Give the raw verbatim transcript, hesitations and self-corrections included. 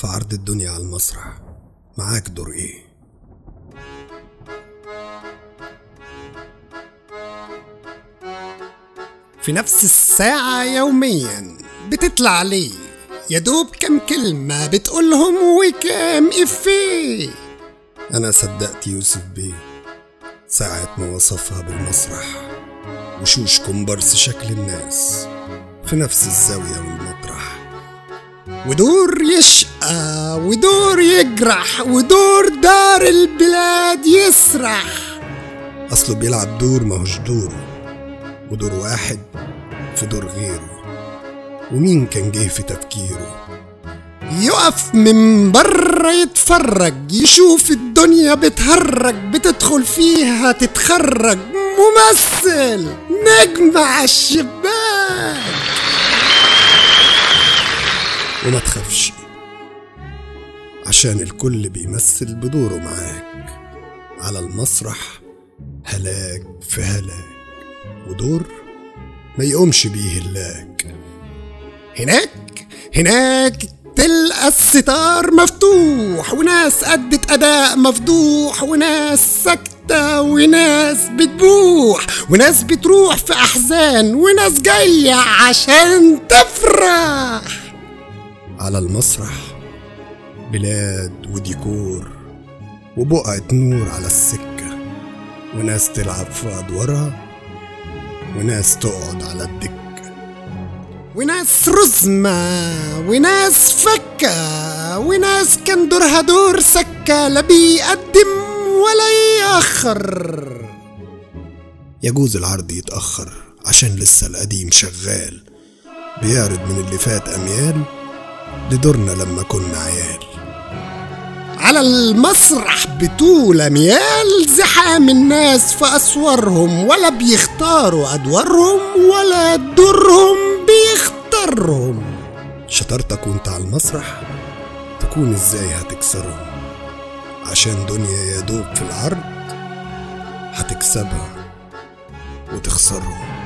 في عرض الدنيا على المسرح معاك دور ايه؟ في نفس الساعة يوميا بتطلع لي يا دوب كم كلمة بتقولهم وكام إفيه. أنا صدقت يوسف بيه ساعة ما وصفها بالمسرح، وشوش كومبارس شكل الناس في نفس الزاوية والمطرح، ودور يشقى ودور يجرح ودور دار البلاد يسرح. أصله بيلعب دور ماهوش دوره، ودور واحد في دور غيره، ومين كان جه في تفكيره يقف من بره يتفرج يشوف الدنيا بتهرج بتدخل فيها تتخرج، ممثل نجم على الشباك. وما تخافش عشان الكل بيمثل بدوره معاك على المسرح، هلاك في هلاك ودور ما يقومش بيه اللاك. هناك هناك تلقى الستار مفتوح، وناس أدت أداء مفضوح، وناس سكتة وناس بتبوح، وناس بتروح في أحزان، وناس جاية عشان تفرح. على المسرح بلاد وديكور وبقعة نور على السكة، وناس تلعب في أدوارها وناس تقعد على الدكة، وناس رسمة وناس فكة، وناس كان دورها دور سكة لا بيقدم ولا يأخر. يجوز العرض يتأخر عشان لسه القديم شغال، بيعرض من اللي فات أميال لدورنا لما كنا عيال. على المسرح بطول أميال زحام الناس في أسوارهم، ولا بيختاروا أدوارهم ولا دورهم بيختارهم. شطارتك وانت على المسرح تكون ازاي هتكسرهم، عشان دنيا يدوب في العرض هتكسبها وتخسرهم.